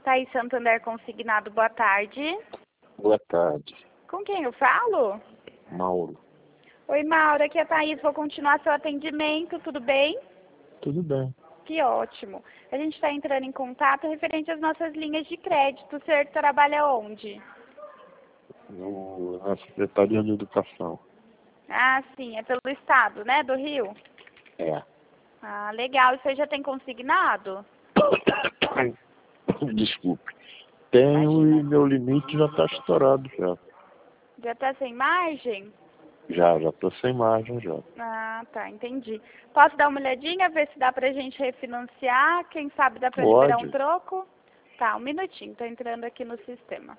Thaís Santander Consignado, boa tarde. Boa tarde. Com quem eu falo? Mauro. Oi, Mauro, aqui é a Thaís, vou continuar seu atendimento, tudo bem? Tudo bem. Que ótimo. A gente está entrando em contato referente às nossas linhas de crédito. O senhor trabalha onde? Na Secretaria de Educação. Ah, sim, é pelo estado, né, do Rio? É. Ah, legal. E você já tem consignado? Desculpe. Tenho Imagina. e meu limite já está estourado já. Já está sem margem? Já estou sem margem já. Ah, tá, entendi. Posso dar uma olhadinha, ver se dá pra gente refinanciar? Quem sabe dá pra liberar um Pode. troco? Tá, um minutinho, tô entrando aqui no sistema.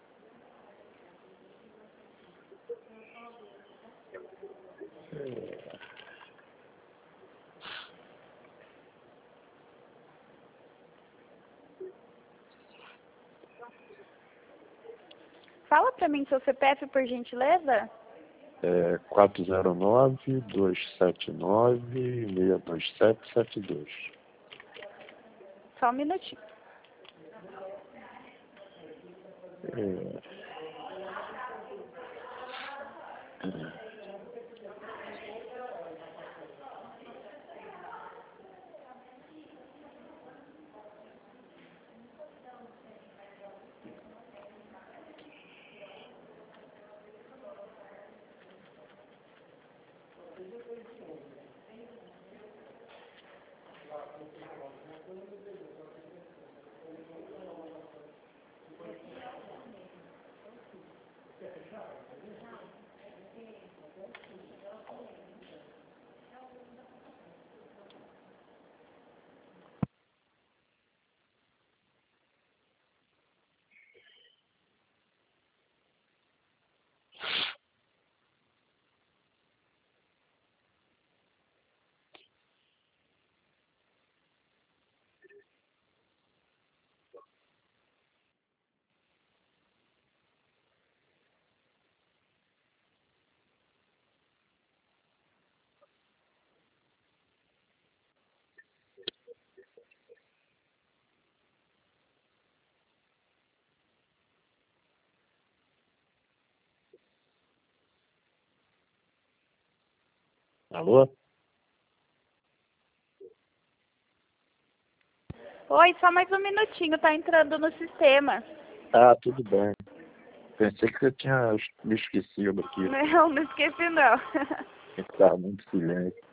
Fala pra mim seu CPF, por gentileza. 409-279-62772. Só um minutinho. É. Alô? Oi, só mais um minutinho, tá entrando no sistema. Ah, tudo bem. Pensei que você tinha me esquecido aqui. Não, não esqueci não. Estava muito silêncio.